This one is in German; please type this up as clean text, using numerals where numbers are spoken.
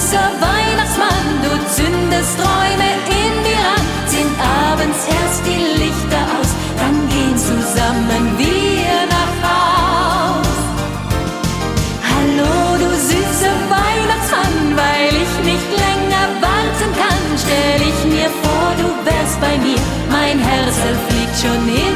süßer Weihnachtsmann, du zündest Träume in mir an. Sind abends erst die Lichter aus, dann gehen zusammen wir nach Haus. Hallo, du süßer Weihnachtsmann, weil ich nicht länger warten kann, stell ich mir vor, du wärst bei mir, mein Herz fliegt schon in